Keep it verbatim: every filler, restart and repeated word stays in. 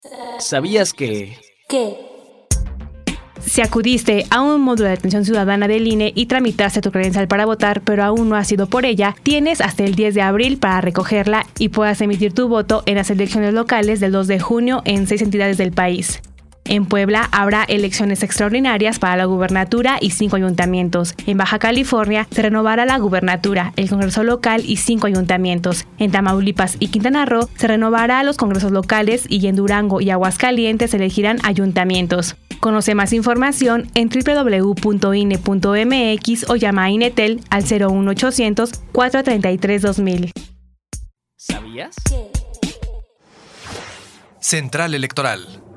¿Sabías que...? ¿Qué? Si acudiste a un módulo de atención ciudadana del I N E y tramitaste tu credencial para votar, pero aún no has ido por ella, tienes hasta el diez de abril para recogerla y puedas emitir tu voto en las elecciones locales del dos de junio en seis entidades del país. En Puebla habrá elecciones extraordinarias para la gubernatura y cinco ayuntamientos. En Baja California se renovará la gubernatura, el Congreso local y cinco ayuntamientos. En Tamaulipas y Quintana Roo se renovará los congresos locales y en Durango y Aguascalientes se elegirán ayuntamientos. Conoce más información en doble u doble u doble u punto i n e punto m x o llama a Inetel al cero uno ochocientos, cuatrocientos treinta y tres, dos mil. ¿Sabías? ¿Qué? Central Electoral.